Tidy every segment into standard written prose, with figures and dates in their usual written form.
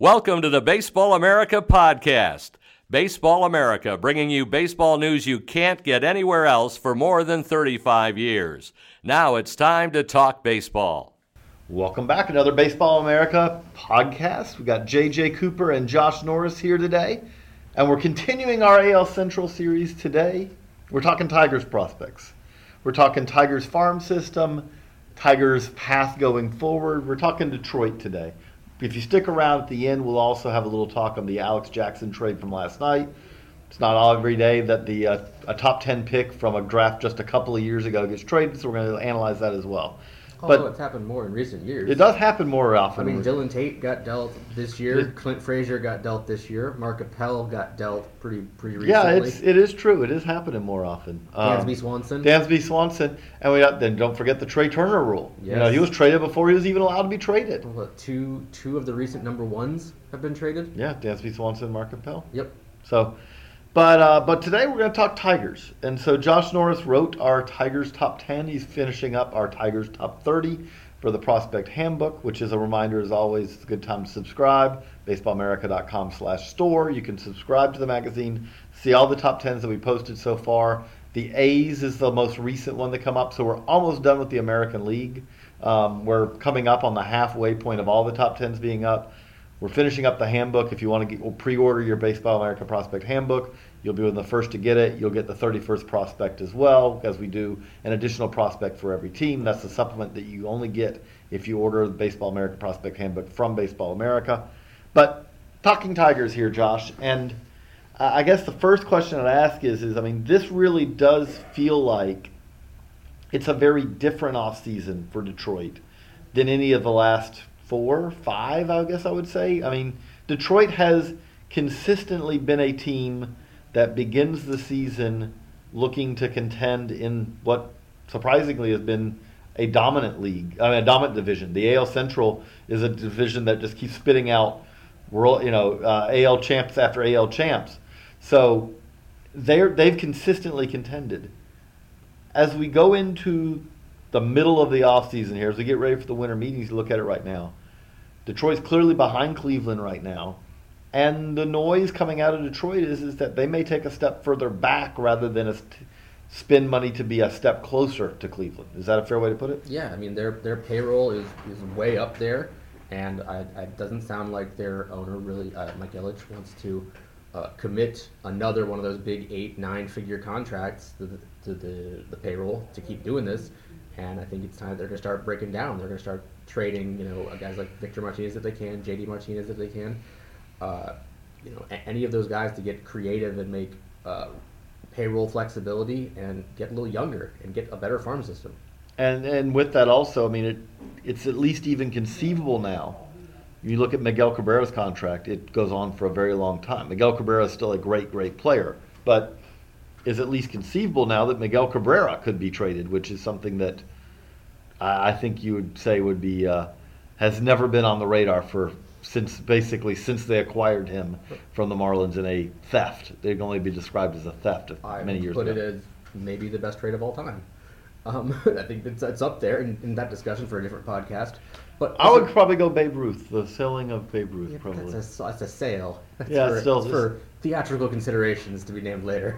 Welcome to the Baseball America podcast. Baseball America, bringing you baseball news you can't get anywhere else for more than 35 years. Now it's time to talk baseball. Welcome back, another Baseball America podcast. We got J.J. Cooper and Josh Norris here today, and we're continuing our AL Central series today. We're talking Tigers prospects. We're talking Tigers farm system, Tigers path going forward. We're talking Detroit today. If you stick around at the end, we'll also have a little talk on the Alex Jackson trade from last night. It's not every day that a top 10 pick from a draft just a couple of years ago gets traded, so we're going to analyze that as well. Although it's happened more in recent years. It does happen more often. I mean, Dylan Tate got dealt this year. Clint Frazier got dealt this year. Mark Appel got dealt pretty recently. Yeah, it is true. It is happening more often. Dansby Swanson. And then don't forget the Trey Turner rule. Yes. You know, he was traded before he was even allowed to be traded. Two of the recent number ones have been traded. Yeah, Dansby Swanson, Mark Appel. Yep. So, but today we're going to talk Tigers. And so Josh Norris wrote our Tigers top 10. He's finishing up our Tigers top 30. For the Prospect Handbook, which is a reminder, as always, it's a good time to subscribe. BaseballAmerica.com/store. You can subscribe to the magazine, see all the top 10s that we posted so far. The A's is the most recent one to come up, so we're almost done with the American League. We're coming up on the halfway point of all the top 10s being up. We're finishing up the handbook. If you want to pre-order your Baseball America Prospect Handbook, you'll be one of the first to get it. You'll get the 31st prospect as well, as we do an additional prospect for every team. That's the supplement that you only get if you order the Baseball America Prospect Handbook from Baseball America. But talking Tigers here, Josh, and I guess the first question I'd ask is this really does feel like it's a very different offseason for Detroit than any of the last 4, 5, I guess I would say. I mean, Detroit has consistently been a team that begins the season looking to contend in what surprisingly has been a dominant division. The AL Central is a division that just keeps spitting out AL champs after AL champs. So they've consistently contended. As we go into the middle of the offseason here, as we get ready for the winter meetings, you look at it right now. Detroit's clearly behind Cleveland right now. And the noise coming out of Detroit is that they may take a step further back rather than spend money to be a step closer to Cleveland. Is that a fair way to put it? Yeah, I mean, their payroll is way up there. And it doesn't sound like their owner, really, Mike Ilitch, wants to commit another one of those big 8, 9-figure contracts to the payroll to keep doing this. And I think it's time they're going to start breaking down. They're going to start trading, guys like Victor Martinez if they can, JD Martinez if they can. Any of those guys to get creative and make payroll flexibility and get a little younger and get a better farm system. And with that also, it's at least even conceivable now. You look at Miguel Cabrera's contract, it goes on for a very long time. Miguel Cabrera is still a great, great player, but is at least conceivable now that Miguel Cabrera could be traded, which is something that I think you would say would be has never been on the radar since they acquired him from the Marlins in a theft. They can only be described as a theft many years ago. I would put it as maybe the best trade of all time. I think it's up there in that discussion for a different podcast. But I would probably go Babe Ruth, the selling of Babe Ruth, probably. That's a sale. That's for theatrical considerations to be named later.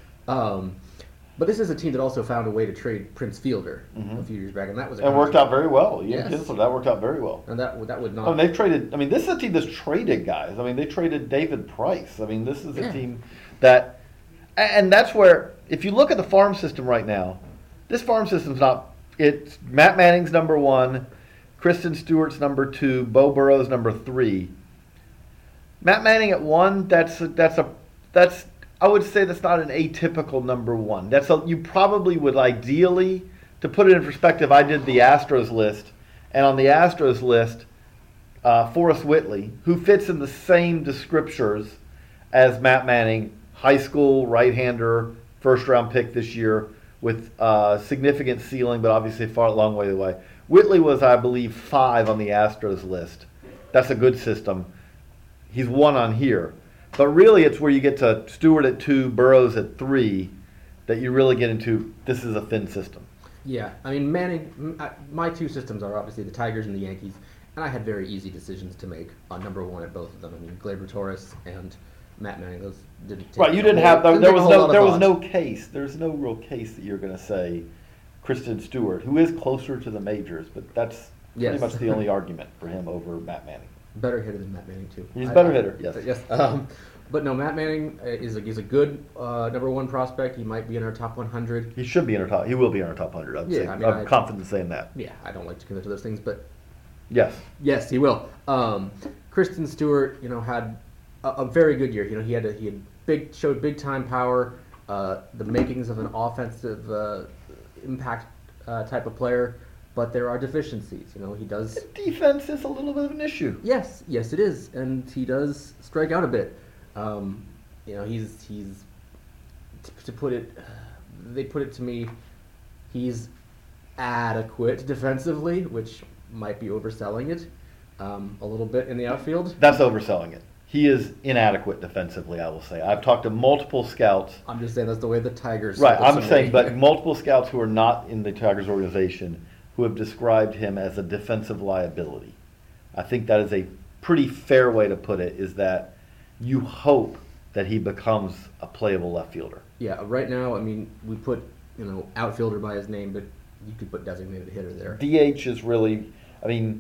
But this is a team that also found a way to trade Prince Fielder a few years back, and that was worked out very well. Yes. That worked out very well. And that would not. They've traded. This is a team that's traded guys. They traded David Price. This is a team that, and that's where if you look at the farm system right now, this farm system's not. It's Matt Manning's number 1, Kristen Stewart's number 2, Beau Burrow's number 3. Matt Manning at 1. That's I would say that's not an atypical number 1. You probably would ideally, to put it in perspective, I did the Astros list, and on the Astros list, Forrest Whitley, who fits in the same descriptors as Matt Manning, high school right-hander, first-round pick this year with significant ceiling, but obviously far long way away. Whitley was, I believe, 5 on the Astros list. That's a good system. He's 1 on here. But really, it's where you get to Stewart at 2, Burrows at 3, that you really get into this is a thin system. Yeah, Manning, my 2 systems are obviously the Tigers and the Yankees. And I had very easy decisions to make on number one at both of them. I mean, Gleyber Torres and Matt Manning, those didn't take Right, you a didn't whole- have didn't there take a was whole no lot of there was thought. no case. There's no real case that you're going to say Kristen Stewart, who is closer to the majors, but that's pretty Yes. much the only argument for him over Matt Manning. Better hitter than Matt Manning too. He's a better hitter, yes. Yes. But no, Matt Manning is a good number one prospect. He might be in our top 100. He should be in our top. He will be in our top 100. I'm confident in saying that. Yeah, I don't like to commit to those things, but Yes. yes, he will. Kristen Stewart, had a very good year. He had showed big time power, the makings of an offensive impact type of player. But there are deficiencies. He does. Defense is a little bit of an issue. Yes, it is, and he does strike out a bit. He's to put it. They put it to me. He's adequate defensively, which might be overselling it a little bit in the outfield. That's overselling it. He is inadequate defensively, I will say. I've talked to multiple scouts. I'm just saying that's the way the Tigers. Right, sold it I'm to saying, me. but multiple scouts who are not in the Tigers organization who have described him as a defensive liability. I think that is a pretty fair way to put it, is that you hope that he becomes a playable left fielder. Yeah, right now, I mean, we put outfielder by his name, but you could put designated hitter there. DH is really, I mean,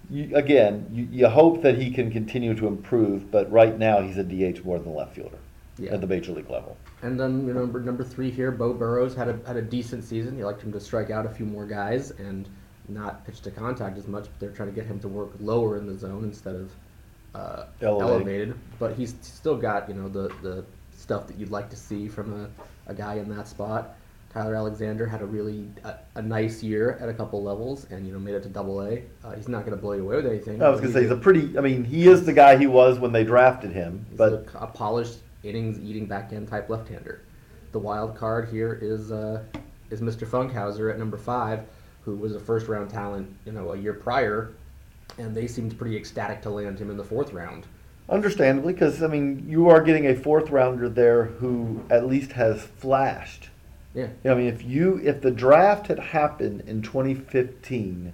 you hope that he can continue to improve, but right now he's a DH more than a left fielder at the major league level. And then number 3 here, Bo Burrows had a decent season. You liked him to strike out a few more guys and not pitch to contact as much. But they're trying to get him to work lower in the zone instead of elevated. But he's still got the stuff that you'd like to see from a guy in that spot. Tyler Alexander had a really nice year at a couple levels and made it to Double-A. He's not going to blow you away with anything. I was going to say he is the guy he was when they drafted him, He's but a polished innings-eating back-end type left-hander. The wild card here is Mr. Funkhauser at number 5, who was a first-round talent, a year prior, and they seemed pretty ecstatic to land him in the 4th round. understandably, because you are getting a 4th rounder there who at least has flashed. Yeah. If the draft had happened in 2015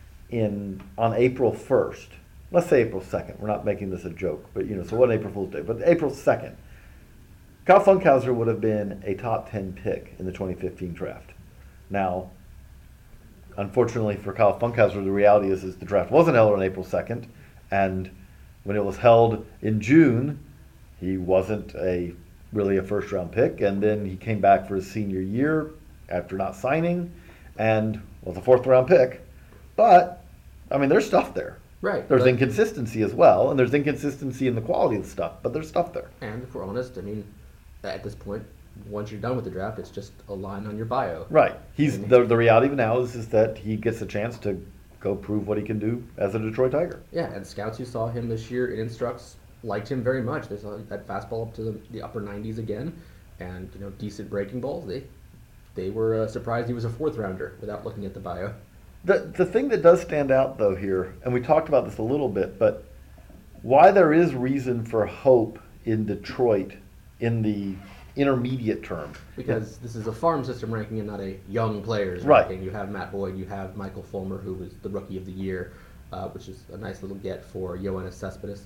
on April 1st, let's say April 2nd. We're not making this a joke, but so what April Fool's Day? But April 2nd, Kyle Funkhauser would have been a top 10 pick in the 2015 draft. Now, unfortunately for Kyle Funkhauser, the reality is the draft wasn't held on April 2nd, and when it was held in June, he wasn't really a first-round pick, and then he came back for his senior year after not signing and was a 4th-round pick. But, there's stuff there. Right. There's inconsistency as well, and there's inconsistency in the quality of the stuff, but there's stuff there. And if we're honest, at this point, once you're done with the draft, it's just a line on your bio. Right. The reality now is that he gets a chance to go prove what he can do as a Detroit Tiger. Yeah, and scouts who saw him this year in Instructs liked him very much. They saw that fastball up to the upper 90s again, and decent breaking balls. They were surprised he was a 4th rounder without looking at the bio. The thing that does stand out though here, and we talked about this a little bit, but why there is reason for hope in Detroit in the intermediate term. Because this is a farm system ranking and not a young players Right. ranking. You have Matt Boyd, you have Michael Fulmer, who was the Rookie of the Year, which is a nice little get for Yoenis Cespedes.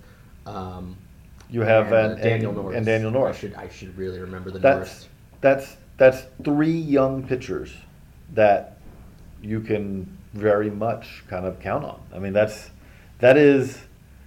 You have Daniel Norris. And Daniel Norris. I should really remember the Norris. That's 3 young pitchers that you can very much kind of count on. That is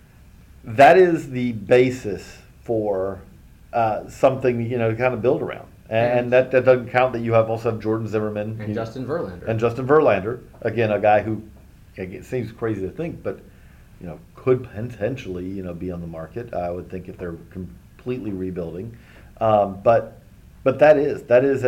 the basis for something to kind of build around. And that doesn't count that you also have Jordan Zimmerman And Justin Verlander. And Justin Verlander, again, a guy who it seems crazy to think, but could potentially be on the market. I would think if they're completely rebuilding, but that's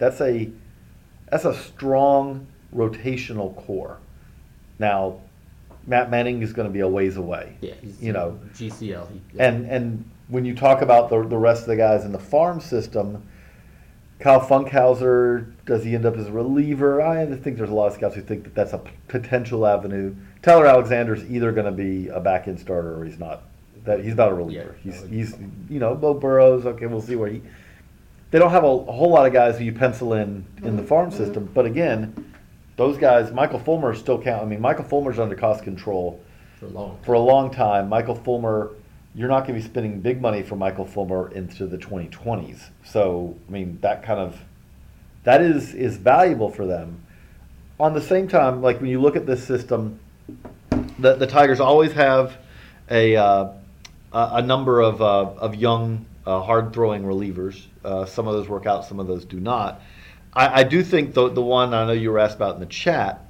a strong rotational core. Now, Matt Manning is going to be a ways away. Yeah, he's GCL. And when you talk about the rest of the guys in the farm system, Kyle Funkhauser, does he end up as a reliever? I think there's a lot of scouts who think that that's a potential avenue. Tyler Alexander's either going to be a back-end starter or he's not. He's not a reliever. Yeah, he's Bo Burrows. Okay, we'll see where he. They don't have a whole lot of guys who you pencil in the farm system, but again, those guys, Michael Fulmer still count. Michael Fulmer's under cost control. For a long For a long time, Michael Fulmer, you're not going to be spending big money for Michael Fulmer into the 2020s. So, I mean, that is valuable for them. On the same time, like when you look at this system, the Tigers always have a number of young, hard-throwing relievers. Some of those work out, some of those do not. I do think the one I know you were asked about in the chat,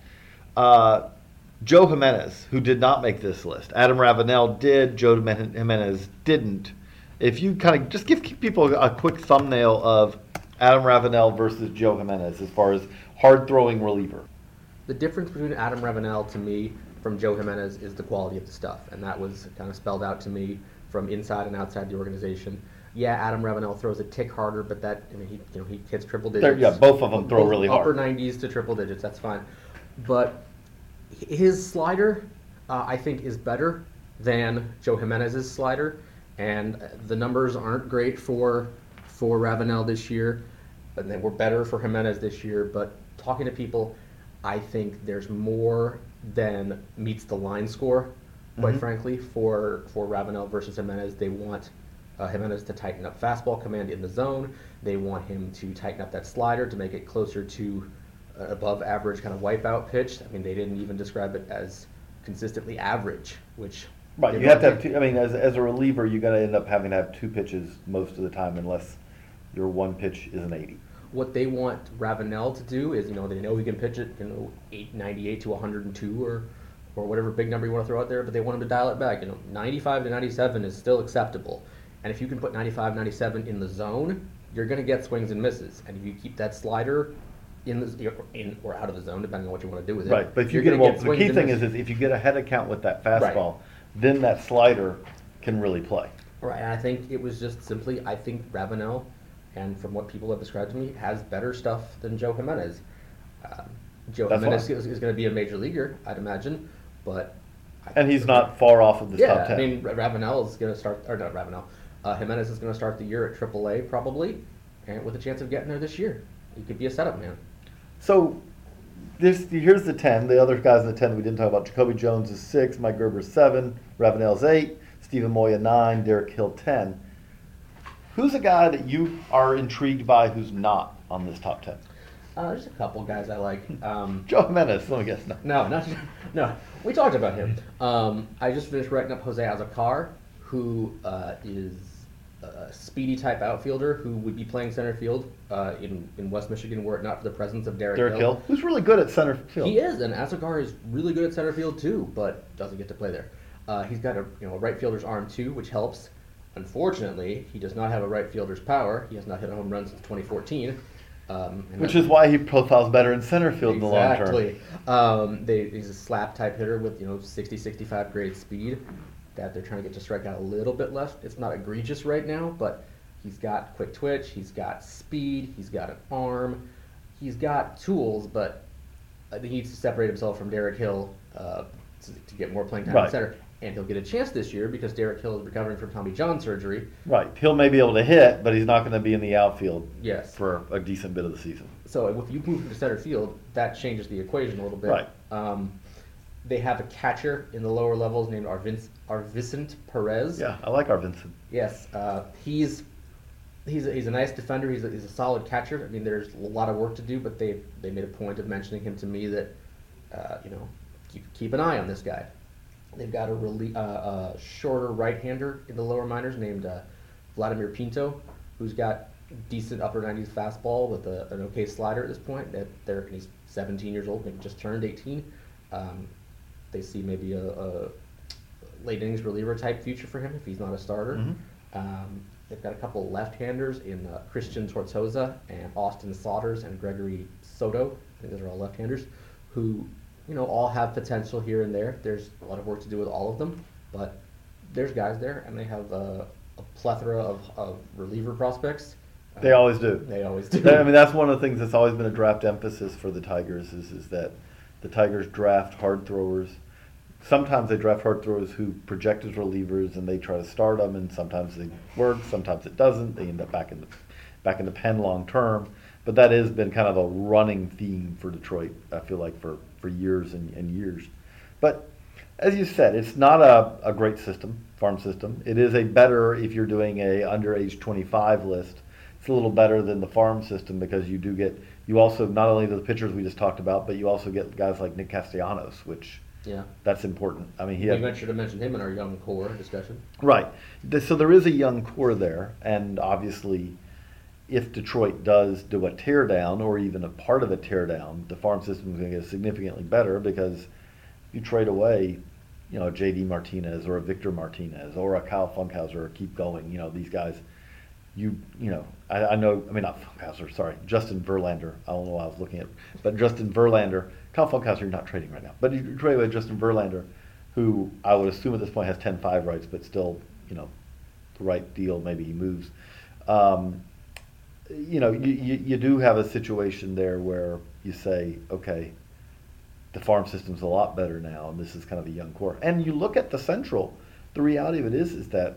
Joe Jimenez, who did not make this list. Adam Ravenel did, Joe Jimenez didn't. If you kind of just give people a quick thumbnail of Adam Ravenel versus Joe Jimenez as far as hard-throwing reliever. The difference between Adam Ravenel to me from Joe Jimenez is the quality of the stuff, and that was kind of spelled out to me from inside and outside the organization. Yeah, Adam Ravenel throws a tick harder, but he hits triple digits. Yeah, both of them throw really hard. Upper 90s to triple digits, that's fine. But his slider, I think, is better than Joe Jimenez's slider, and the numbers aren't great for Ravenel this year, but they were better for Jimenez this year. But talking to people, I think there's more than meets the line score, quite frankly, for Ravenel versus Jimenez. They want Jimenez to tighten up fastball command in the zone. They want him to tighten up that slider to make it closer to above average kind of wipeout pitch. I mean, they didn't even describe it as consistently average, which... Right, you have to have two. I mean, as a reliever, you got to end up having to have two pitches most of the time unless your one pitch is an 80. What they want Ravenel to do is, they know he can pitch it, 98 to 102 or whatever big number you want to throw out there, but they want him to dial it back. 95 to 97 is still acceptable. And if you can put 95, 97 in the zone, you're going to get swings and misses. And if you keep that slider in or out of the zone, depending on what you want to do with it. Right, but if you the key thing is if you get a head count with that fastball, then that slider can really play. Right, and I think it was just simply, I think Ravenel, and from what people have described to me, has better stuff than Joe Jimenez. Joe Jimenez is going to be a major leaguer, I'd imagine, but... And he's not far off of the top 10. I mean, Ravenel is going to start, or not Ravenel, Jimenez is going to start the year at AAA probably, and with a chance of getting there this year. He could be a setup man. So, here's the 10. The other guys in the 10 we didn't talk about. Jacoby Jones is 6, Mike Gerber 7, Ravenel's 8, Stephen Moya 9, Derek Hill 10. Who's a guy that you are intrigued by who's not on this top 10? There's a couple guys I like. Joe Jimenez, let me guess. No. We talked about him. I just finished writing up Jose Azocar, who is a speedy type outfielder who would be playing center field in West Michigan were it not for the presence of Derek Hill. Who's really good at center field. He is, and Azocar is really good at center field too, but doesn't get to play there. He's got a right fielder's arm too, which helps. Unfortunately, he does not have a right fielder's power. He has not hit a home run since 2014. Which is why he profiles better in center field in the long term. Exactly. He's a slap type hitter with 60, 65 grade speed that they're trying to get to strike out a little bit less. It's not egregious right now, but he's got quick twitch, he's got speed, he's got an arm, he's got tools, but he needs to separate himself from Derek Hill to get more playing time in center. And he'll get a chance this year because Derek Hill is recovering from Tommy John surgery. Right. He'll may be able to hit, but he's not going to be in the outfield for a decent bit of the season. So if you move him to center field, that changes the equation a little bit. Right. They have a catcher in the lower levels named Arvincent Perez. Yeah, I like Arvincent. Yes. He's a nice defender. He's a solid catcher. I mean, there's a lot of work to do, but they made a point of mentioning him to me that, keep an eye on this guy. They've got a shorter right-hander in the lower minors named Vladimir Pinto, who's got decent upper 90s fastball with an okay slider at this point. He's 17 years old, maybe just turned 18. They see maybe a late innings reliever type future for him if he's not a starter. Mm-hmm. They've got a couple left-handers in Christian Tortosa and Austin Sodders and Gregory Soto. I think those are all left-handers who all have potential here and there. There's a lot of work to do with all of them, but there's guys there, and they have a plethora of reliever prospects. They always do. They always do. I mean, that's one of the things that's always been a draft emphasis for the Tigers is that the Tigers draft hard throwers. Sometimes they draft hard throwers who project as relievers, and they try to start them, and sometimes they work, sometimes it doesn't. They end up back in the pen long term. But that has been kind of a running theme for Detroit, I feel like, for years and years. But As you said, it's not a great system, farm system. It is a better, if you're doing a under age 25 list, it's a little better than the farm system because you also, not only the pitchers we just talked about, but you also get guys like Nick Castellanos, which that's important. I mean, we should have mentioned him in our young core discussion. Right. So there is a young core there, and obviously if Detroit does do a teardown or even a part of a teardown, the farm system is going to get significantly better because you trade away, a J.D. Martinez or a Victor Martinez or a Kyle Funkhauser or keep going. These guys, I know, not Funkhauser, sorry, Justin Verlander. I don't know what I was looking at, but Justin Verlander, Kyle Funkhauser, you're not trading right now. But you trade away Justin Verlander, who I would assume at this point has 10-5 rights, but still, the right deal, maybe he moves. You do have a situation there where you say, okay, the farm system's a lot better now, and this is kind of a young core. And you look at the Central, the reality of it is that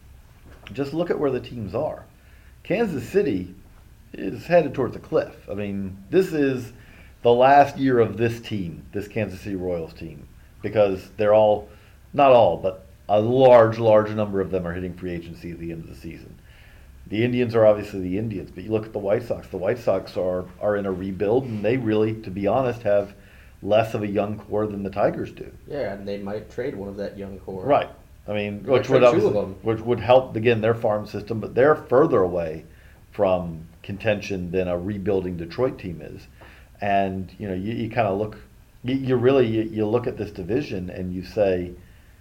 just look at where the teams are. Kansas City is headed towards a cliff. This is the last year of this team, this Kansas City Royals team, because they're all, not all, but a large number of them are hitting free agency at the end of the season. The Indians are obviously the Indians, but you look at the White Sox. The White Sox are in a rebuild, and they really, to be honest, have less of a young core than the Tigers do. Yeah, and they might trade one of that young core. Right. Which would help, again, their farm system, but they're further away from contention than a rebuilding Detroit team is. And, you kind of look, you look at this division and you say,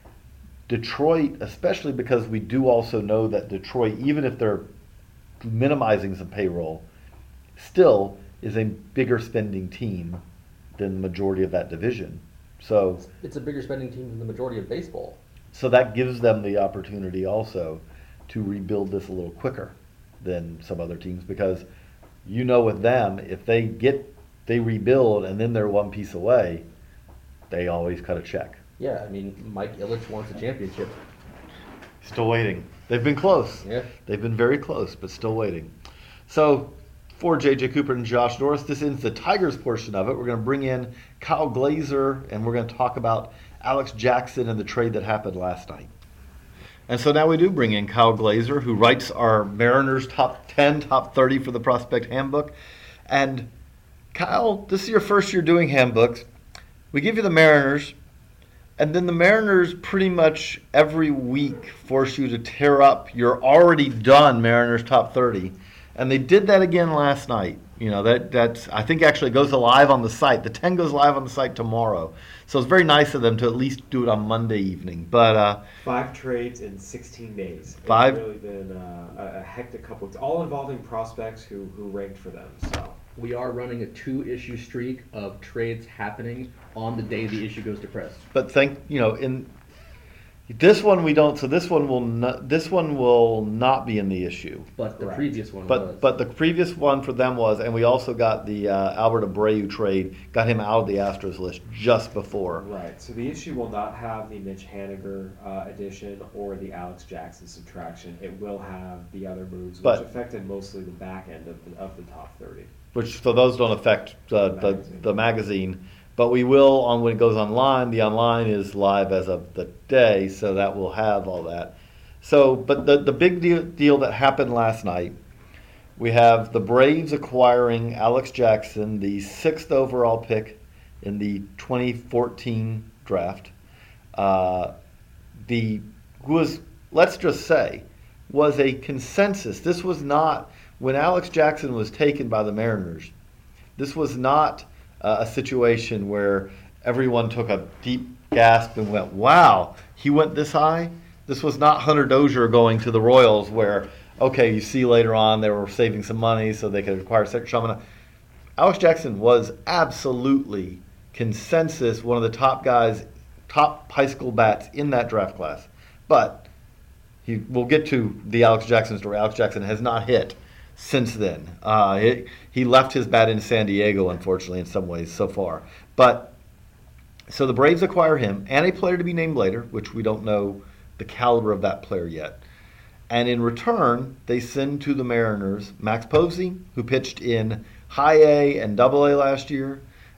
Detroit, especially because we do also know that Detroit, even if they're minimizing some payroll, still is a bigger spending team than the majority of that division. So it's a bigger spending team than the majority of baseball. So that gives them the opportunity also to rebuild this a little quicker than some other teams because with them, if they rebuild and then they're one piece away, they always cut a check. Yeah, Mike Ilitch wants a championship. Still waiting. They've been close. Yeah. They've been very close, but still waiting. So for J.J. Cooper and Josh Norris, this ends the Tigers portion of it. We're going to bring in Kyle Glaser, and we're going to talk about Alex Jackson and the trade that happened last night. And so now we do bring in Kyle Glaser, who writes our Mariners top 10, top 30 for the Prospect Handbook. And Kyle, this is your first year doing handbooks. We give you the Mariners, and then the Mariners pretty much every week force you to tear up your already done Mariners top 30. And they did that again last night. That's I think actually goes live on the site. The 10 goes live on the site tomorrow. So it's very nice of them to at least do it on Monday evening. But 5 trades in 16 days. It's 5. really been a hectic couple. It's all involving prospects who ranked for them. So we are running a 2-issue streak of trades happening on the day the issue goes to press. But in this one we don't. So this one will not be in the issue. But the previous one was. was. But the previous one for them was, and we also got the Albert Abreu trade, got him out of the Astros list just before. Right. So the issue will not have the Mitch Haniger addition or the Alex Jackson subtraction. It will have the other moves, which affected mostly the back end of the top 30. So those don't affect the magazine. But we will, when it goes online, the online is live as of the day, so that will have all that. So, but the big deal that happened last night, we have the Braves acquiring Alex Jackson, the 6th overall pick in the 2014 draft. Let's just say, was a consensus. This was not, when Alex Jackson was taken by the Mariners, this was not a situation where everyone took a deep gasp and went, wow, he went this high? This was not Hunter Dozier going to the Royals where, okay, you see later on they were saving some money so they could acquire Shamana. Alex Jackson was absolutely consensus, one of the top guys, top high school bats in that draft class. But we'll get to the Alex Jackson story. Alex Jackson has not hit since then. He left his bat in San Diego, unfortunately, in some ways so far. But so the Braves acquire him and a player to be named later, which we don't know the caliber of that player yet. And in return, they send to the Mariners Max Posey, who pitched in High A and Double A last year,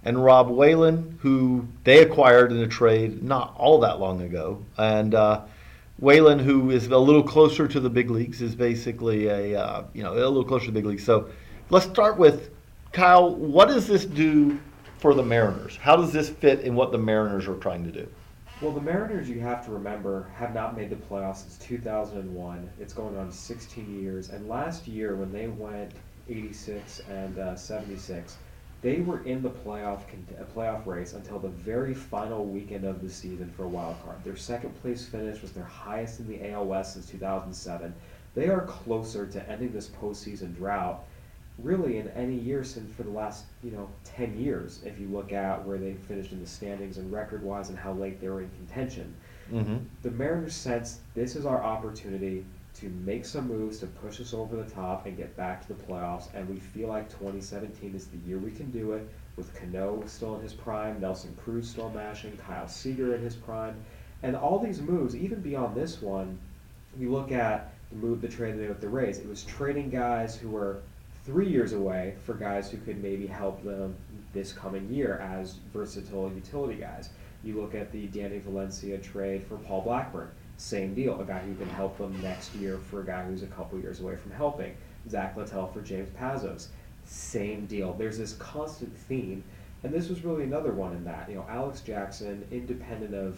and Rob Whalen, who they acquired in a trade not all that long ago. And Whalen, who is a little closer to the big leagues, is basically a little closer to the big leagues. So let's start with Kyle. What does this do for the Mariners? How does this fit in what the Mariners are trying to do? Well, the Mariners, you have to remember, have not made the playoffs since 2001. It's going on 16 years. And last year, when they went 86 and 76, they were in the playoff race until the very final weekend of the season for a wild card. Their second place finish was their highest in the AL West since 2007. They are closer to ending this postseason drought really in any year since for the last 10 years, if you look at where they finished in the standings and record-wise and how late they were in contention. Mm-hmm. The Mariners sense this is our opportunity to make some moves to push us over the top and get back to the playoffs, and we feel like 2017 is the year we can do it, with Cano still in his prime, Nelson Cruz still mashing, Kyle Seager in his prime, and all these moves, even beyond this one, you look at the trade they made with the Rays, it was trading guys who were 3 years away for guys who could maybe help them this coming year as versatile utility guys. You look at the Danny Valencia trade for Paul Blackburn. Same deal, a guy who can help them next year for a guy who's a couple years away from helping. Zach Littell for James Pazos. Same deal. There's this constant theme, and this was really another one in that. Alex Jackson, independent of,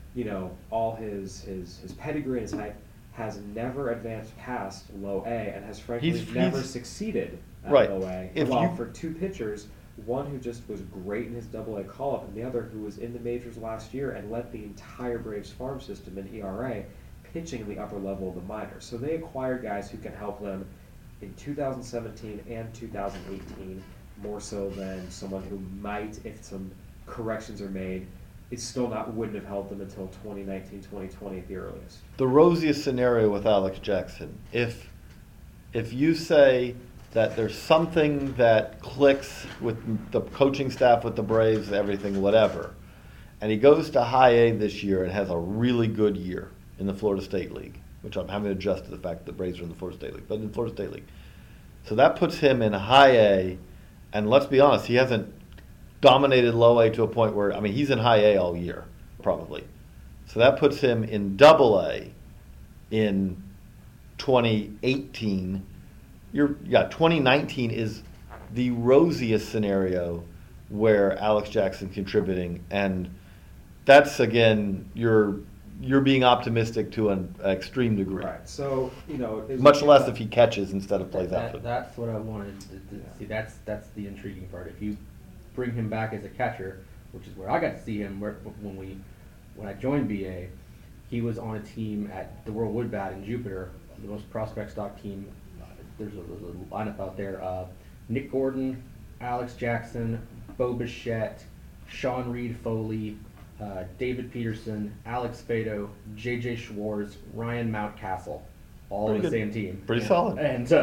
all his pedigree and his height, has never advanced past low A and has frankly never succeeded at low A. For two pitchers, one who just was great in his Double-A call-up, and the other who was in the majors last year and led the entire Braves farm system in ERA, pitching in the upper level of the minors. So they acquired guys who can help them in 2017 and 2018, more so than someone who might, if some corrections are made, it still wouldn't have helped them until 2019, 2020 at the earliest. The rosiest scenario with Alex Jackson, if you say that there's something that clicks with the coaching staff, with the Braves, everything, whatever, and he goes to high A this year and has a really good year in the Florida State League, which I'm having to adjust to the fact that the Braves are in the Florida State League, but in the Florida State League. So that puts him in high A, and let's be honest, he hasn't dominated low A to a point where, he's in high A all year, probably. So that puts him in Double A in 2018. 2019 is the rosiest scenario where Alex Jackson contributing, and that's, again, you're being optimistic to an extreme degree. Right. So, much less if he catches instead of plays outfield. That's what I wanted to see. That's the intriguing part. If you bring him back as a catcher, which is where I got to see him when I joined BA, he was on a team at the World Wood Bat in Jupiter, the most prospect stock team. There's a lineup out there. Nick Gordon, Alex Jackson, Bo Bichette, Sean Reed Foley, David Peterson, Alex Fado, J.J. Schwartz, Ryan Mountcastle, all on the same team. Pretty solid.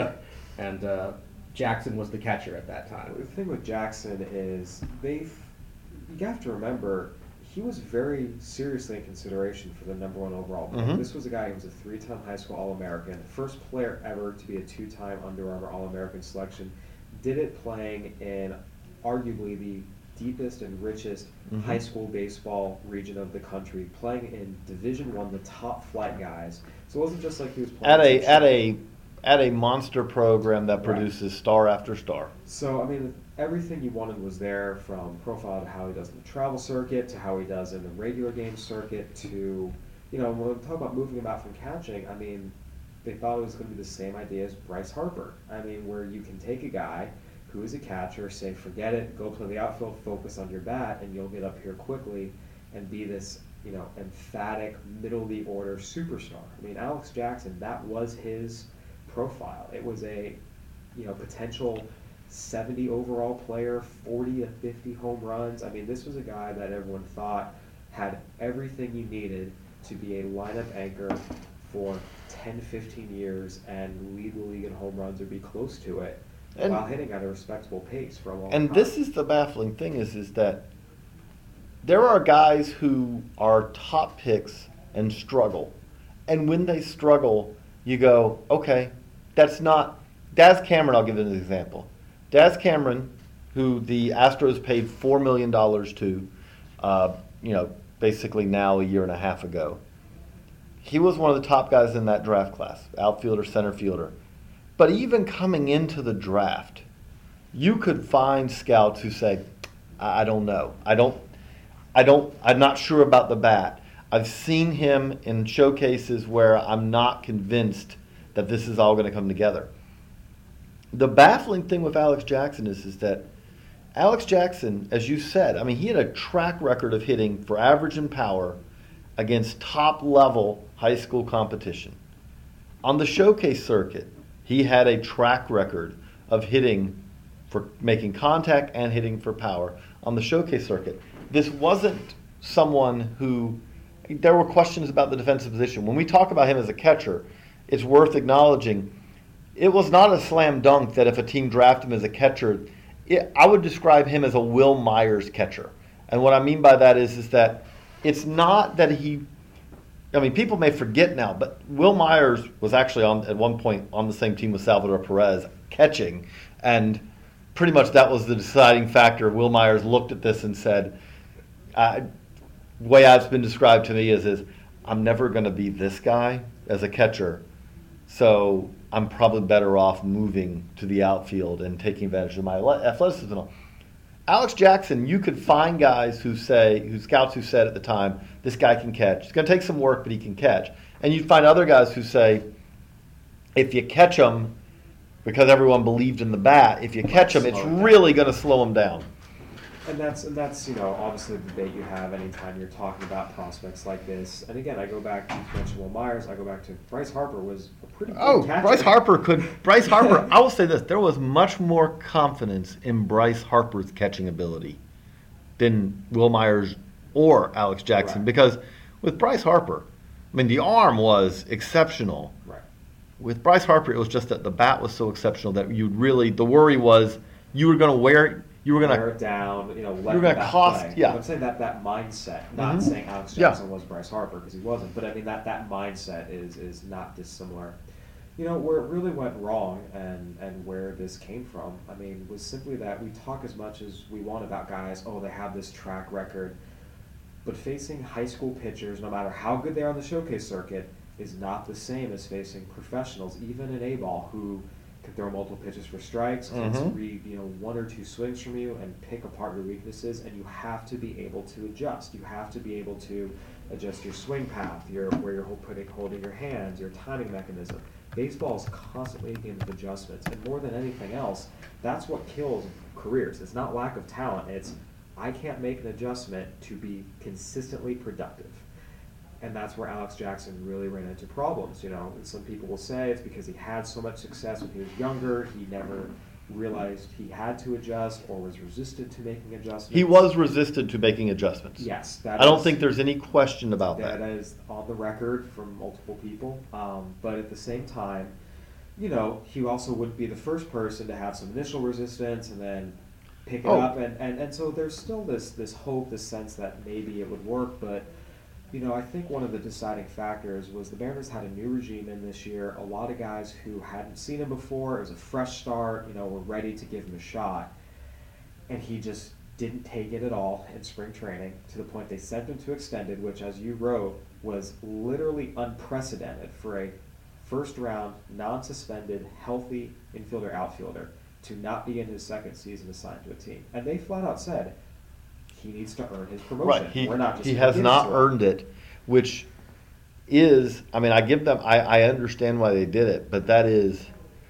And Jackson was the catcher at that time. The thing with Jackson is you have to remember, he was very seriously in consideration for the number one overall pick. Mm-hmm. This was a guy who was a 3-time high school All-American, first player ever to be a 2-time Under Armour All-American selection, did it playing in arguably the deepest and richest high school baseball region of the country, playing in Division I, the top flight guys. So it wasn't just like he was playing at a monster program that produces star after star. So, everything you wanted was there, from profile to how he does in the travel circuit, to how he does in the regular game circuit, to, when we talk about moving him out from catching, they thought it was going to be the same idea as Bryce Harper. Where you can take a guy who is a catcher, say, forget it, go play the outfield, focus on your bat, and you'll get up here quickly and be this, emphatic, middle-of-the order superstar. Alex Jackson, that was his profile. It was a, potential 70 overall player, 40 to 50 home runs. This was a guy that everyone thought had everything you needed to be a lineup anchor for 10, 15 years and lead the league in home runs or be close to it, while hitting at a respectable pace for a long time. And this is the baffling thing is that there are guys who are top picks and struggle. And when they struggle, you go, okay, that's not Daz Cameron. I'll give it an example. Daz Cameron, who the Astros paid $4 million to, basically now a year and a half ago. He was one of the top guys in that draft class, outfielder, center fielder. But even coming into the draft, you could find scouts who say, I don't know. I'm not sure about the bat. I've seen him in showcases where I'm not convinced that this is all going to come together. The baffling thing with Alex Jackson is that Alex Jackson, as you said, he had a track record of hitting for average and power against top-level high school competition. On the showcase circuit, he had a track record of hitting for making contact and hitting for power on the showcase circuit. This wasn't someone who, there were questions about the defensive position. When we talk about him as a catcher, it's worth acknowledging it was not a slam dunk that if a team drafted him as a catcher, I would describe him as a Will Myers catcher. And what I mean by that is that it's not that people may forget now, but Will Myers was actually at one point on the same team with Salvador Perez catching, and pretty much that was the deciding factor. Will Myers looked at this and said, the way it's been described to me is I'm never going to be this guy as a catcher, so I'm probably better off moving to the outfield and taking advantage of my athleticism. Alex Jackson, you could find guys scouts who said at the time, this guy can catch. It's going to take some work, but he can catch. And you'd find other guys who say, if you catch him, because everyone believed in the bat, if you catch him, it's really going to slow him down. And that's obviously the debate you have anytime you're talking about prospects like this. And again, I go back to Will Myers. I go back to Bryce Harper was a pretty good catcher. Bryce Harper, I will say this, there was much more confidence in Bryce Harper's catching ability than Will Myers or Alex Jackson. Right. Because with Bryce Harper, the arm was exceptional. Right. With Bryce Harper, it was just that the bat was so exceptional that the worry was you were going to wear it down, let you're going to cost, play. yeah. I'm saying that mindset, not saying Alex Jackson was Bryce Harper, because he wasn't, but that mindset is not dissimilar. Where it really went wrong and where this came from, was simply that we talk as much as we want about guys, they have this track record, but facing high school pitchers, no matter how good they are on the showcase circuit, is not the same as facing professionals, even in A-ball, who can throw multiple pitches for strikes, can read one or two swings from you and pick apart your weaknesses, and you have to be able to adjust. You have to be able to adjust your swing path, where you're holding your hands, your timing mechanism. Baseball is constantly a game of adjustments, and more than anything else, that's what kills careers. It's not lack of talent. It's I can't make an adjustment to be consistently productive. And that's where Alex Jackson really ran into problems. And some people will say it's because he had so much success when he was younger, he never realized he had to adjust or was resistant to making adjustments. He was resistant to making adjustments. Yes. I don't think there's any question about that. That is on the record from multiple people. But at the same time, he also wouldn't be the first person to have some initial resistance and then pick it up. And so there's still this hope, this sense that maybe it would work, but I think one of the deciding factors was the Mariners had a new regime in this year. A lot of guys who hadn't seen him before, it was a fresh start, were ready to give him a shot. And he just didn't take it at all in spring training, to the point they sent him to extended, which, as you wrote, was literally unprecedented for a first-round, non-suspended, healthy infielder-outfielder to not be in his second season assigned to a team. And they flat out said, he needs to earn his promotion. Right. He has not earned it, which is, I give them, I understand why they did it, but that is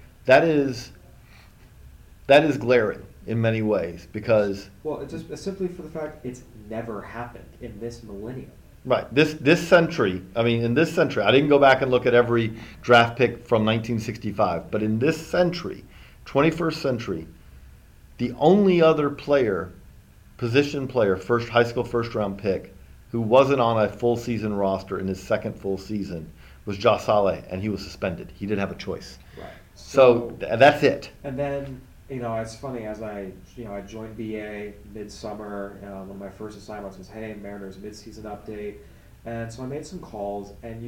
glaring in many ways, because it's just simply for the fact it's never happened in this millennium. Right. This century, in this century, I didn't go back and look at every draft pick from 1965, but in this century, 21st century, the only other position player, high school first round pick, who wasn't on a full season roster in his second full season was Josh Saleh, and he was suspended. He didn't have a choice. Right. So that's it. And then, it's funny, as I joined BA midsummer, one of my first assignments was, hey, Mariners midseason update. And so I made some calls, and you could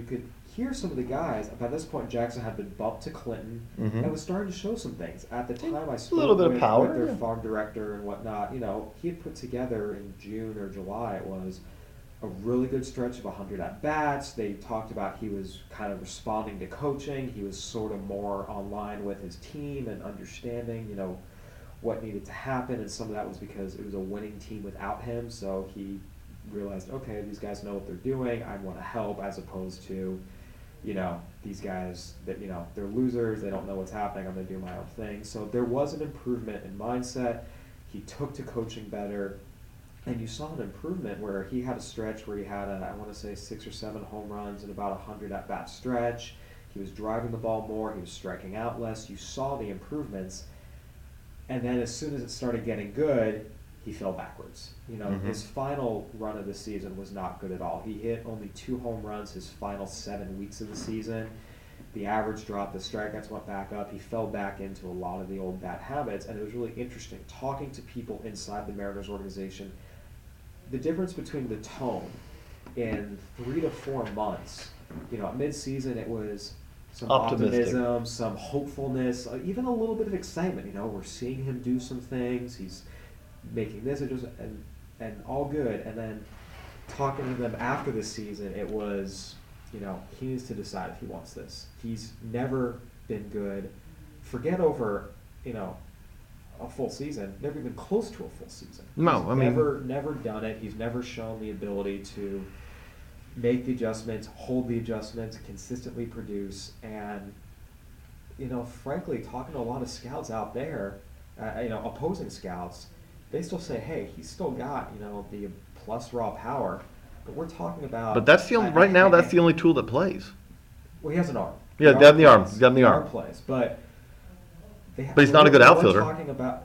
here's some of the guys. By this point, Jackson had been bumped to Clinton and was starting to show some things. At the time, I spoke little bit of power, with their yeah. farm director and whatnot. He had put together in June or July, it was a really good stretch of 100 at-bats. They talked about he was kind of responding to coaching. He was sort of more online with his team and understanding, what needed to happen. And some of that was because it was a winning team without him. So he realized, okay, these guys know what they're doing. I want to help, as opposed to, these guys that, they're losers. They don't know what's happening. I'm going to do my own thing. So there was an improvement in mindset. He took to coaching better. And you saw an improvement where he had a stretch where he had, I want to say, 6 or 7 home runs in about 100 at-bat stretch. He was driving the ball more. He was striking out less. You saw the improvements. And then as soon as it started getting good, he fell backwards. His final run of the season was not good at all. He hit only 2 home runs his final 7 weeks of the season. The average dropped. The strikeouts went back up. He fell back into a lot of the old bad habits. And it was really interesting talking to people inside the Mariners organization. The difference between the tone in 3 to 4 months, at mid-season it was some optimism, some hopefulness, even a little bit of excitement. We're seeing him do some things. He's making this and all good. And then talking to them after the season, it was, he needs to decide if he wants this. He's never been good. Forget over, a full season, never even close to a full season. No, He's never done it. He's never shown the ability to make the adjustments, hold the adjustments, consistently produce. And, frankly, talking to a lot of scouts out there, opposing scouts, they still say, hey, he's still got, the plus raw power. But we're talking about... But that's the only, right now, that's the only tool that plays. Well, he has an arm. Yeah, the arm. He's got the arm. Plays, but he's not a good outfielder. We're talking about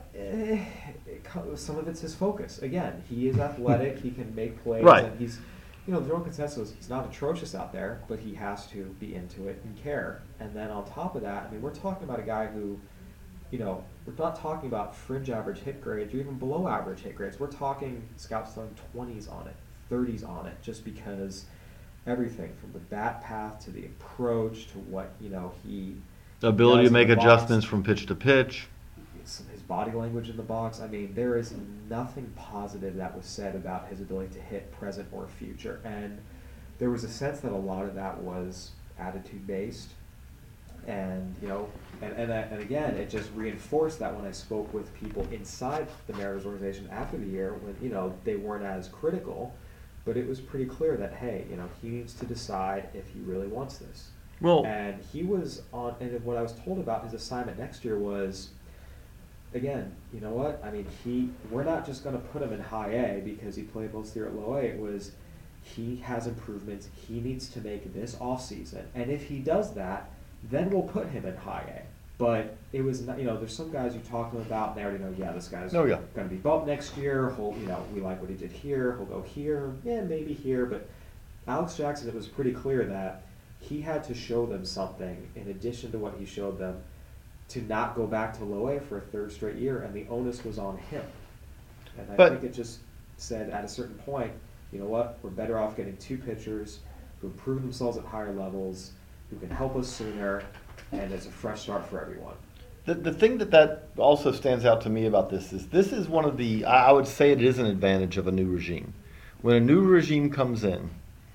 some of it's his focus. Again, he is athletic. He can make plays. Right. And he's, the real consensus is he's not atrocious out there, but he has to be into it and care. And then on top of that, we're talking about a guy who, we're not talking about fringe average hit grades or even below average hit grades. We're talking scouts throwing 20s on it, 30s on it, just because everything from the bat path to the approach to what, he... The ability to make adjustments from pitch to pitch. His body language in the box. There is nothing positive that was said about his ability to hit present or future. And there was a sense that a lot of that was attitude-based. And, and again, it just reinforced that when I spoke with people inside the Mariners organization after the year, when, they weren't as critical, but it was pretty clear that, hey, he needs to decide if he really wants this. Well, And he was on, and what I was told about his assignment next year was, again, you know what? We're not just going to put him in high A because he played most of the year at low A. It was, he has improvements he needs to make this offseason. And if he does that, then we'll put him in high A. But it was not, there's some guys you talk to him about, and they already know, yeah, this guy's going to be bumped next year. We like what he did here. He'll go here. Yeah, maybe here. But Alex Jackson, it was pretty clear that he had to show them something in addition to what he showed them to not go back to low A for a 3rd straight year, and the onus was on him. And I think it just said at a certain point, you know what, we're better off getting 2 pitchers who prove themselves at higher levels, who can help us sooner, and it's a fresh start for everyone. The thing that also stands out to me about this is one of the, I would say it is an advantage of a new regime. When a new regime comes in,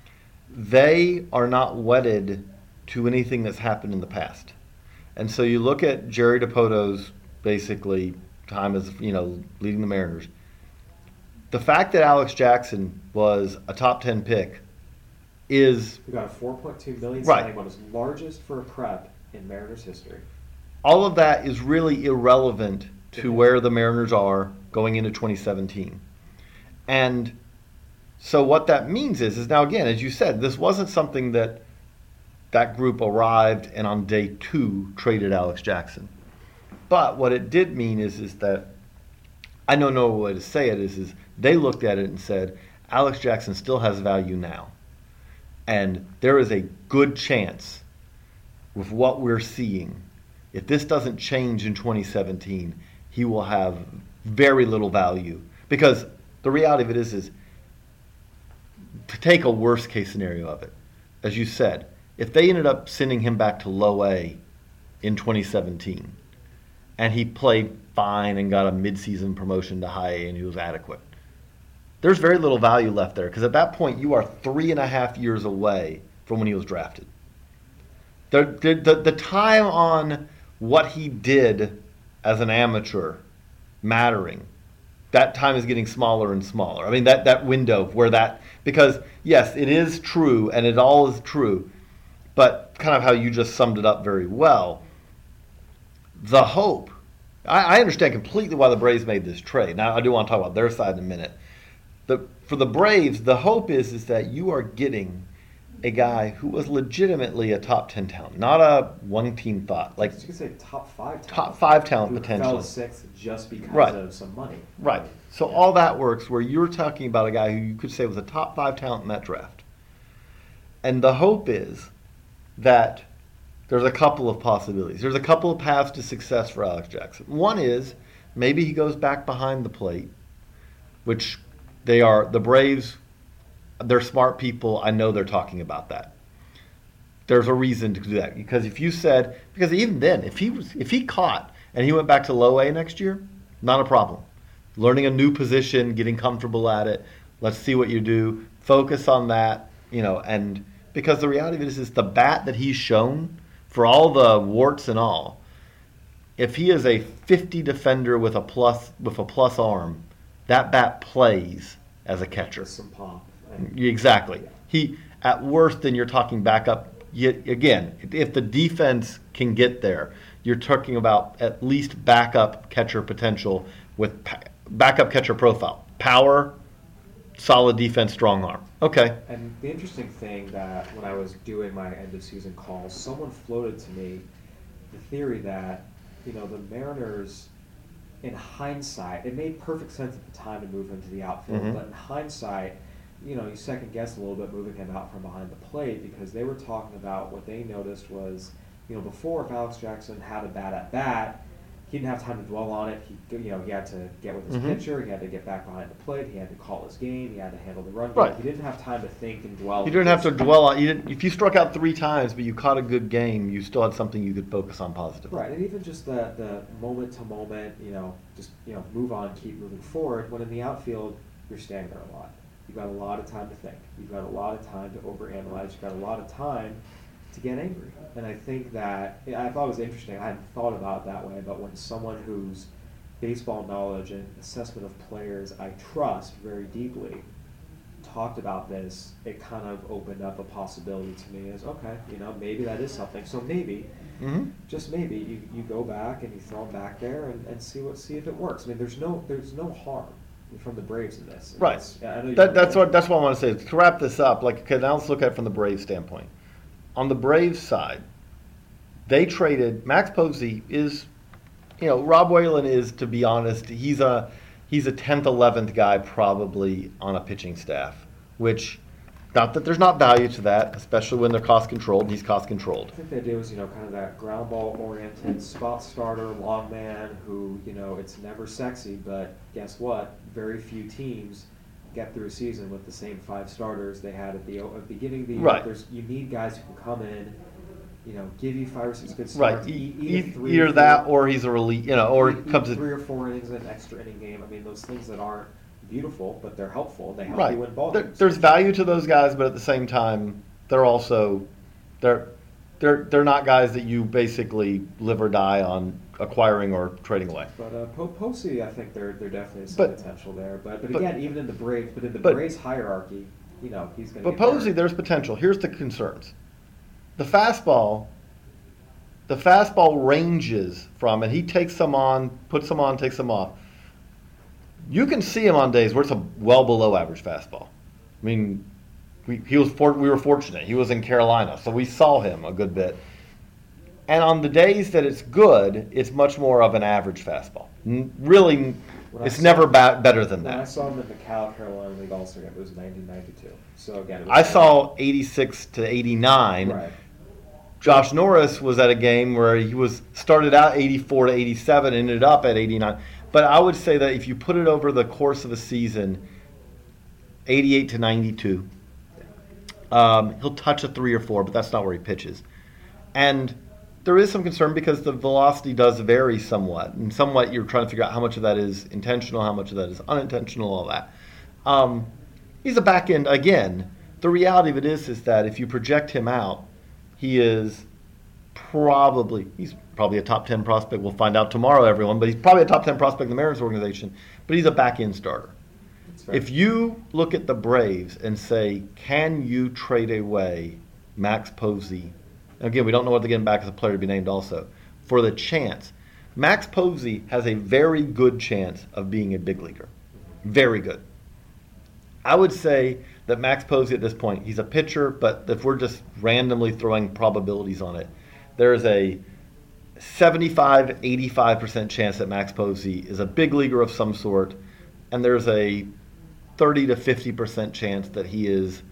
they are not wedded to anything that's happened in the past. And so you look at Jerry DiPoto's basically time as, leading the Mariners. The fact that Alex Jackson was a top 10 pick is... We got a $4.2 million signing, one of the largest for a prep in Mariners history. All of that is really irrelevant to where the Mariners are going into 2017. And so what that means is now again, as you said, this wasn't something that group arrived and on day 2 traded Alex Jackson. But what it did mean is that, I don't know what way to say it, is they looked at it and said, Alex Jackson still has value now. And there is a good chance with what we're seeing, if this doesn't change in 2017, he will have very little value. Because the reality of it is to take a worst case scenario of it, as you said, if they ended up sending him back to low A in 2017 and he played fine and got a midseason promotion to high A and he was adequate, there's very little value left there because at that point you are 3.5 years away from when he was drafted. The time on what he did as an amateur mattering, that time is getting smaller and smaller. I mean, that window where that, because yes, it is true and it all is true, but kind of how you just summed it up very well, the hope, I understand completely why the Braves made this trade. Now, I do want to talk about their side in a minute. For the Braves, the hope is that you are getting a guy who was legitimately a top 10 talent, not a one-team thought. Like, you could say top 5 talent. Top 5 talent who potentially. Fell sixth just because Right. of some money. Right. So all that works where you're talking about a guy who you could say was a top 5 talent in that draft. And the hope is that there's a couple of possibilities. There's a couple of paths to success for Alex Jackson. One is maybe he goes back behind the plate, which the Braves, they're smart people. I know they're talking about that. There's a reason to do that because because even then, if he caught and he went back to low A next year, not a problem. Learning a new position, getting comfortable at it. Let's see what you do. Focus on that, and because the reality of it is the bat that he's shown, for all the warts and all, if he is a 50 defender with a plus arm, that bat plays as a catcher. With some pop. Exactly. He, at worst, then you're talking backup. Yet again, if the defense can get there, you're talking about at least backup catcher potential with backup catcher profile. Power, solid defense, strong arm. Okay. And the interesting thing that when I was doing my end of season calls, someone floated to me the theory that, the Mariners, in hindsight, it made perfect sense at the time to move him to the outfield, Mm-hmm. but in hindsight, you second guessed a little bit moving him out from behind the plate because they were talking about what they noticed was, before if Alex Jackson had a bat at bat, he didn't have time to dwell on it. He had to get with his Mm-hmm. pitcher. He had to get back behind the plate. He had to call his game. He had to handle the run game. Right. He didn't have time to think and dwell. You didn't have to dwell on. If you struck out 3 times, but you caught a good game, you still had something you could focus on positively. Right, and even just the moment to moment, move on, keep moving forward. When in the outfield, you're standing there a lot. You've got a lot of time to think. You've got a lot of time to overanalyze. You've got a lot of time to get angry. And I think that, I thought it was interesting. I hadn't thought about it that way, but when someone whose baseball knowledge and assessment of players I trust very deeply talked about this, it kind of opened up a possibility to me as, okay, maybe that is something. So maybe, just maybe, you go back and you throw him back there and see if it works. I mean, there's no harm from the Braves in this. Right. That's what I want to say. To wrap this up, okay, now let's look at it from the Braves standpoint. On the Braves side, they traded Max Posey is, Rob Whalen is, to be honest, he's a 10th, 11th guy probably on a pitching staff, which, not that there's not value to that, especially when they're cost controlled. He's cost controlled. I think the idea was, kind of that ground ball oriented spot starter, long man who, it's never sexy, but guess what? Very few teams get through a season with the same 5 starters they had at the beginning of the year. Right. You need guys who can come in, give you 5 or 6 good Right. starts. Either that or he's a relief, or comes in 3 or 4 innings in an extra inning game. I mean, those things that aren't beautiful, but they're helpful. They help right. you win ball games. There's value to those guys, but at the same time, they're also they're not guys that you basically live or die on acquiring or trading away. But Posey, I think there definitely is some potential there. But again, even in the Braves, Braves hierarchy, he's going to. But Posey, there's potential. Here's the concerns: the fastball ranges from, and he takes some on, puts some on, takes some off. You can see him on days where it's a well below average fastball. I mean, we were fortunate. He was in Carolina, so we saw him a good bit. And on the days that it's good, it's much more of an average fastball. Really, it's never better than that. When I saw him in the Carolina League All-Star game, it was 1992. So again, I saw 86 to 89. Right. Josh Norris was at a game where he started out 84 to 87, ended up at 89. But I would say that if you put it over the course of a season, 88 to 92. He'll touch a 3 or 4, but that's not where he pitches. And there is some concern because the velocity does vary somewhat. And somewhat you're trying to figure out how much of that is intentional, how much of that is unintentional, all that. He's a back end. Again, the reality of it is that if you project him out, he's probably a top 10 prospect. We'll find out tomorrow, everyone. But he's probably a top 10 prospect in the Mariners organization. But he's a back end starter. If you look at the Braves and say, can you trade away Max Posey? Again, we don't know what they're getting back as a player to be named also. For the chance. Max Posey has a very good chance of being a big leaguer. Very good. I would say that Max Posey at this point, he's a pitcher, but if we're just randomly throwing probabilities on it, there's a 75-85% chance that Max Posey is a big leaguer of some sort, and there's a 30 to 50% chance that he is,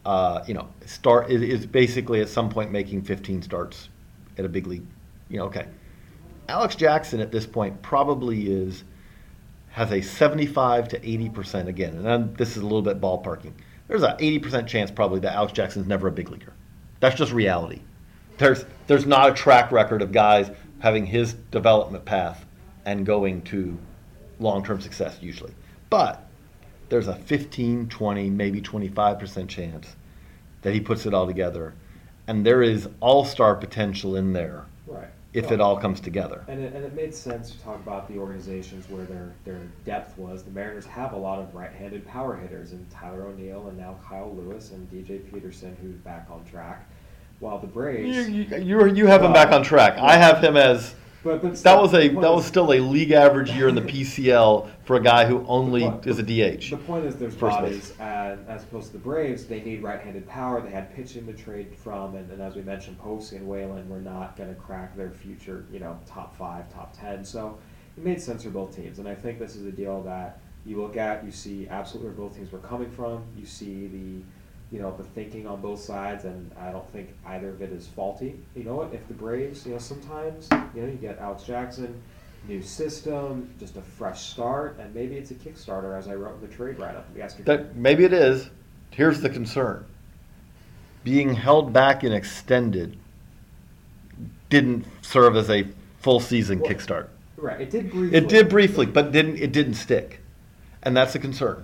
is basically at some point making 15 starts at a big league. Okay. Alex Jackson at this point probably has a 75 to 80% again, and then this is a little bit ballparking. There's an 80% chance probably that Alex Jackson's never a big leaguer. That's just reality. There's not a track record of guys having his development path and going to long-term success usually. But there's a 15, 20, maybe 25% chance that he puts it all together. And there is all-star potential in there if it all comes together. And it made sense to talk about the organizations where their depth was. The Mariners have a lot of right-handed power hitters in Tyler O'Neill and now Kyle Lewis and DJ Peterson, who's back on track. While the Braves... You have him back on track. I have him as... But that was still a league average year in the PCL for a guy who only is a DH. The point is there's bodies, and as opposed to the Braves, they need right-handed power. They had pitching to trade from, and as we mentioned, Posey and Whalen were not going to crack their future, top 5, top 10. So it made sense for both teams, and I think this is a deal that you look at, you see absolutely where both teams were coming from. You see the thinking on both sides, and I don't think either of it is faulty. You know what? If the Braves, sometimes, you get Alex Jackson, new system, just a fresh start, and maybe it's a Kickstarter, as I wrote in the trade write-up yesterday. Maybe it is. Here's the concern. Being held back and extended didn't serve as a full season kickstart. Right. It did briefly. It did briefly, but it didn't stick. And that's a concern.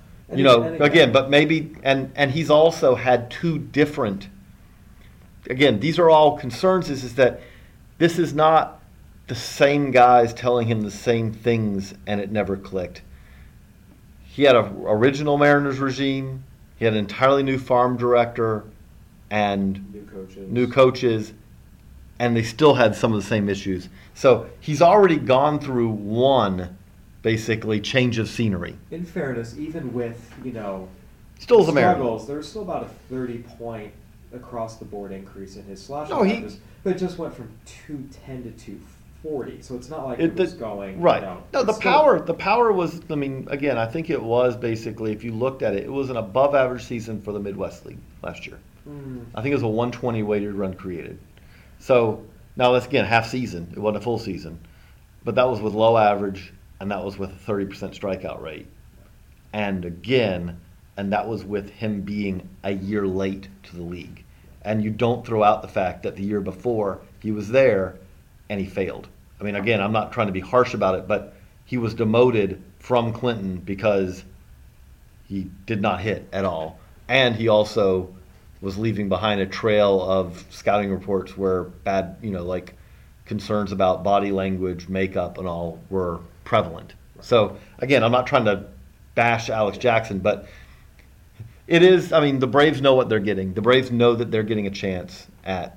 But maybe, and he's also had two different, again, these are all concerns, is that this is not the same guys telling him the same things and it never clicked. He had an original Mariners regime, he had an entirely new farm director and new coaches, and they still had some of the same issues. So he's already gone through one basically change of scenery. In fairness, even with, still is struggles, there's still about a 30-point across-the-board increase in his slash averages, but it just went from 210 to 240, so it's not like it was going... Right. The power was, again, I think it was basically, if you looked at it, it was an above-average season for the Midwest League last year. I think it was a 120 weighted run created. So, now that's, again, half season. It wasn't a full season. But that was with low average, and that was with a 30% strikeout rate. And again, that was with him being a year late to the league. And you don't throw out the fact that the year before he was there and he failed. Again, I'm not trying to be harsh about it, but he was demoted from Clinton because he did not hit at all. And he also was leaving behind a trail of scouting reports where bad, concerns about body language, makeup, and all were prevalent. So, again, I'm not trying to bash Alex Jackson, but it is, the Braves know what they're getting. The Braves know that they're getting a chance at,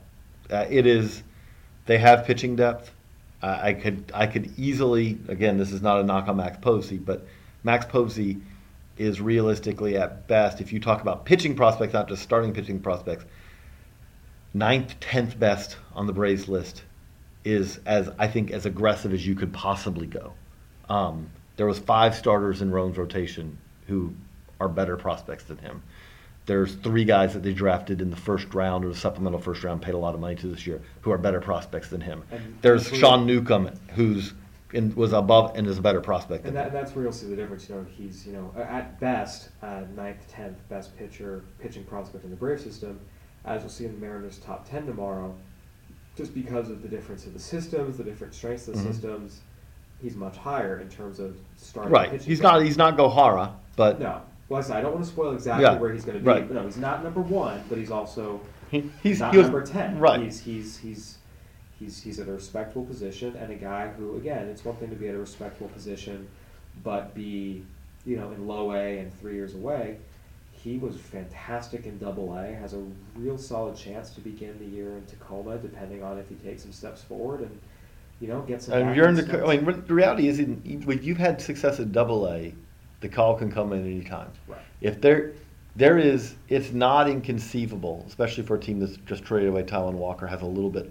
they have pitching depth. I could easily, again, this is not a knock on Max Posey, but Max Posey is realistically at best, if you talk about pitching prospects, not just starting pitching prospects, 9th, 10th best on the Braves list is as aggressive as you could possibly go. There was 5 starters in Roan's rotation who are better prospects than him. There's 3 guys that they drafted in the first round or the supplemental first round, paid a lot of money to this year, who are better prospects than him. There's Sean Newcomb, who's and was above and is a better prospect than him. And that's where you'll see the difference. He's at best 9th, 10th best pitching prospect in the Brave system, as you'll see in the Mariners' top 10 tomorrow. Just because of the difference of the systems, the different strengths of the systems, he's much higher in terms of starting pitching. He's not Gohara, but no. Well, I don't want to spoil exactly where he's going to be. Right. No, he's not number 1, but he's also he's not number 10. Right. He's at a respectable position, and a guy who, again, it's one thing to be at a respectable position, but be, in low A and 3 years away. He was fantastic in Double A, has a real solid chance to begin the year in Tacoma, depending on if he takes some steps forward and, gets some. And you're the reality is, when you've had success at Double A, the call can come at any time. Right. If there is, it's not inconceivable, especially for a team that's just traded away Taijuan Walker, has a little bit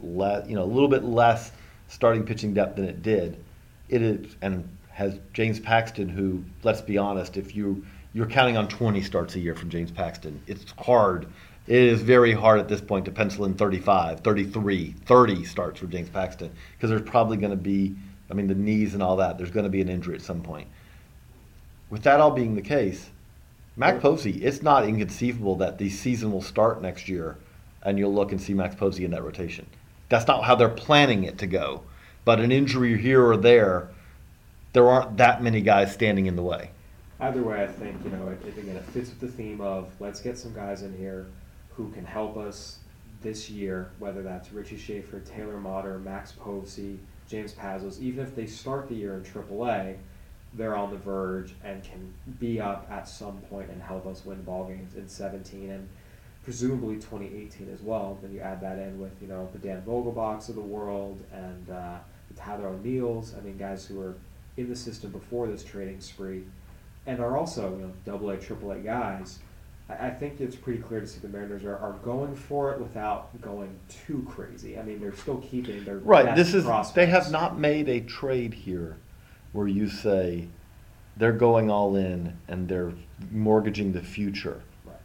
less starting pitching depth than it did. It is, and has James Paxton, who, let's be honest, if you're counting on 20 starts a year from James Paxton, it's hard. It is very hard at this point to pencil in 35, 33, 30 starts for James Paxton, because there's probably going to be, the knees and all that, there's going to be an injury at some point. With that all being the case, Max Posey, it's not inconceivable that the season will start next year and you'll look and see Max Posey in that rotation. That's not how they're planning it to go. But an injury here or there aren't that many guys standing in the way. Either way, I think, it fits with the theme of let's get some guys in here who can help us this year, whether that's Richie Schaefer, Taylor Motter, Max Posey, James Pazos. Even if they start the year in AAA, they're on the verge and can be up at some point and help us win ball games in 17 and presumably 2018 as well. Then you add that in with, the Dan Vogelbachs of the world and the Tyler O'Neills. Guys who are in the system before this trading spree and are also, AA, AAA guys. I think it's pretty clear to see the Mariners are going for it without going too crazy. They're still keeping their best prospects. They have not made a trade here where you say they're going all in and they're mortgaging the future.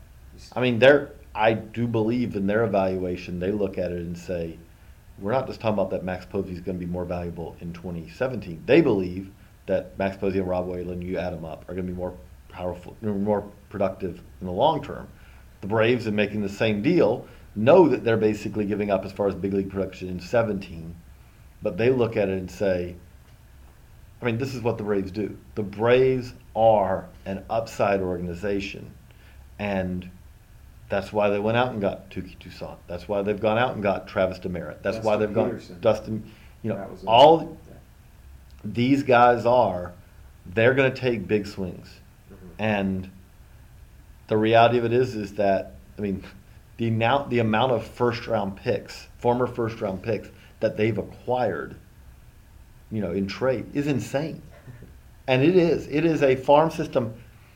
Right. I do believe in their evaluation, they look at it and say, we're not just talking about that Max Posey is going to be more valuable in 2017. They believe that Max Posey and Rob Whalen, you add them up, are going to be more powerful, more productive in the long term. The Braves, in making the same deal, know that they're basically giving up as far as big league production in 17, but they look at it and say, this is what the Braves do. The Braves are an upside organization, and that's why they went out and got Touki Toussaint. That's why they've gone out and got Travis Demeritte. That's why they've gone Dustin. All these guys they're going to take big swings, and the reality of it is that the amount of former first round picks that they've acquired, in trade is insane. And it is a farm system,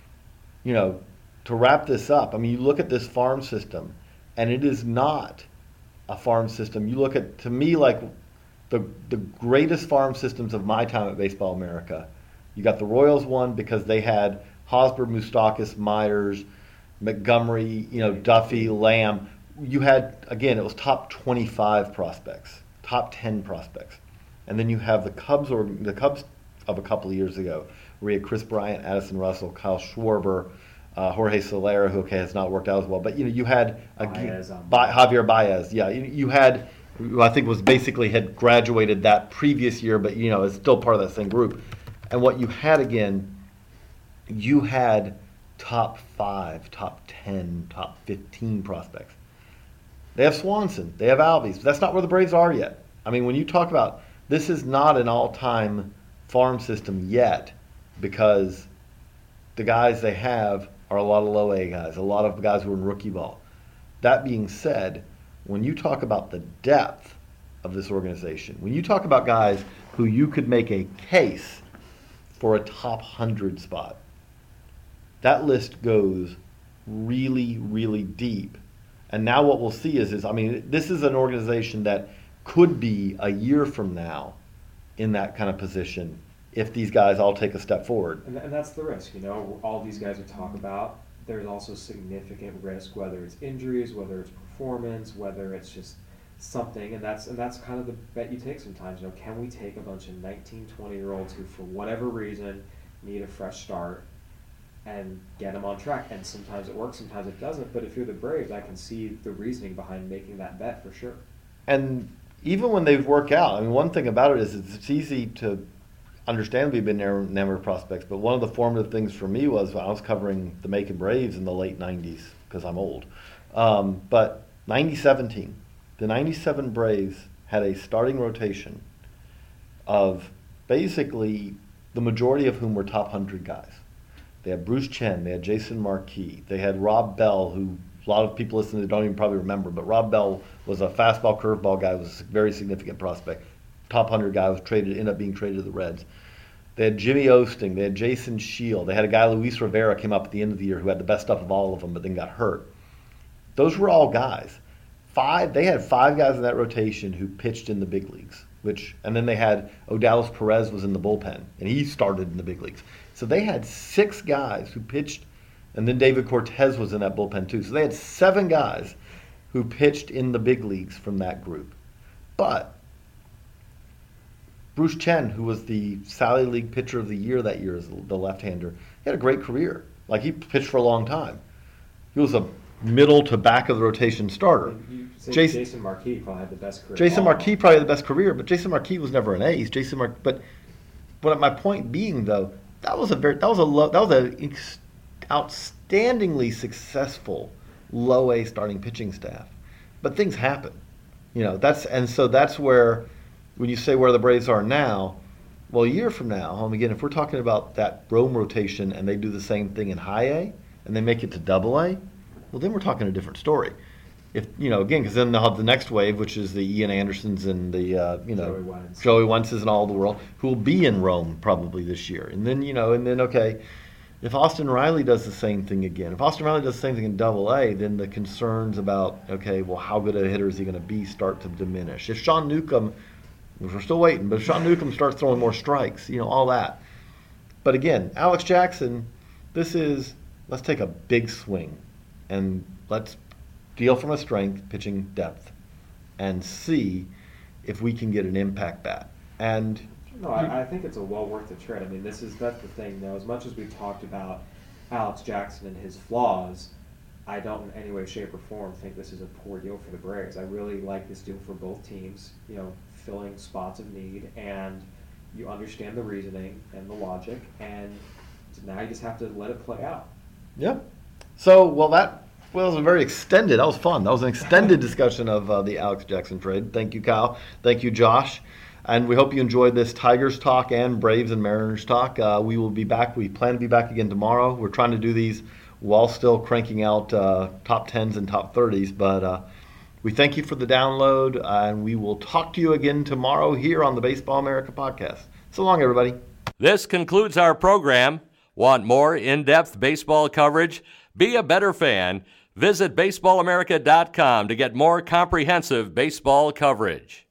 to wrap this up. You look at this farm system and it is not a farm system. You look at, to me, like the greatest farm systems of my time at Baseball America. You got the Royals one because they had Hosmer, Moustakas, Myers, Montgomery, Duffy, Lamb. You had, again, it was top 25 prospects, top 10 prospects. And then you have the Cubs of a couple of years ago, where you had Chris Bryant, Addison Russell, Kyle Schwarber, Jorge Soler, who has not worked out as well. But you had Javier Baez. Yeah, you had, who I think had graduated that previous year, but is still part of that same group. And what you had again, you had top 5, top 10, top 15 prospects. They have Swanson, they have Albies. That's not where the Braves are yet. When you talk about, this is not an all-time farm system yet, because the guys they have are a lot of low A guys, a lot of guys who are in rookie ball. That being said, when you talk about the depth of this organization, when you talk about guys who you could make a case for a top 100 spot, that list goes really, really deep. And now what we'll see is this is an organization that could be a year from now in that kind of position if these guys all take a step forward. And that's the risk, all these guys we talk about, there's also significant risk, whether it's injuries, whether it's performance, whether it's just something, and that's kind of the bet you take sometimes. You know, can we take a bunch of 19, 20-year-olds who, for whatever reason, need a fresh start and get them on track? And sometimes it works, sometimes it doesn't. But if you're the Braves, I can see the reasoning behind making that bet for sure. And even when they work out, I mean, one thing about it is it's easy to understand we've been never prospects, but one of the formative things for me was when I was covering the Macon Braves in the late 90s, because I'm old. But 90-17, the 97 Braves had a starting rotation of basically the majority of whom were top 100 guys. They had Bruce Chen, they had Jason Marquis, they had Rob Bell, who a lot of people listening to don't even probably remember, but Rob Bell was a fastball curveball guy, was a very significant prospect. Top 100 guy, was ended up being traded to the Reds. They had Jimmy Osting, they had Jason Shield, they had a guy, Luis Rivera, came up at the end of the year who had the best stuff of all of them, but then got hurt. Those were all guys. They had 5 guys in that rotation who pitched in the big leagues, and then they had Odalis Perez was in the bullpen, and he started in the big leagues. So they had 6 guys who pitched, and then David Cortez was in that bullpen too. So they had 7 guys who pitched in the big leagues from that group. But Bruce Chen, who was the Sally League Pitcher of the Year that year as the left-hander, he had a great career. Like, he pitched for a long time. He was a middle to back of the rotation starter. Jason Marquis probably had the best career. Jason Marquis probably had the best career, but Jason Marquis was never an ace. But my point being, though, that was a outstandingly successful low A starting pitching staff. But things happen, so that's where, when you say where the Braves are now, well, a year from now, again, if we're talking about that Rome rotation and they do the same thing in high A and they make it to double A, well, then we're talking a different story. If again, because then they'll have the next wave, which is the Ian Andersons and the Joey Wentz's and all the world, who will be in Rome probably this year. And then okay, if Austin Riley does the same thing again, if Austin Riley does the same thing in Double A, then the concerns about how good a hitter is he going to be start to diminish. If Sean Newcomb, which we're still waiting, but if Sean Newcomb starts throwing more strikes, all that. But again, Alex Jackson, let's take a big swing and let's deal from a strength, pitching depth, and see if we can get an impact bat. And I think it's a well worth the trade. I mean, that's the thing, though. As much as we talked about Alex Jackson and his flaws, I don't in any way, shape, or form think this is a poor deal for the Braves. I really like this deal for both teams, filling spots of need, and you understand the reasoning and the logic, and now you just have to let it play out. Yeah. So, that was a very extended, that was fun. That was an extended discussion of the Alex Jackson trade. Thank you, Kyle. Thank you, Josh. And we hope you enjoyed this Tigers talk and Braves and Mariners talk. We will be back. We plan to be back again tomorrow. We're trying to do these while still cranking out top 10s and top 30s. But we thank you for the download, and we will talk to you again tomorrow here on the Baseball America podcast. So long, everybody. This concludes our program. Want more in-depth baseball coverage? Be a better fan. Visit baseballamerica.com to get more comprehensive baseball coverage.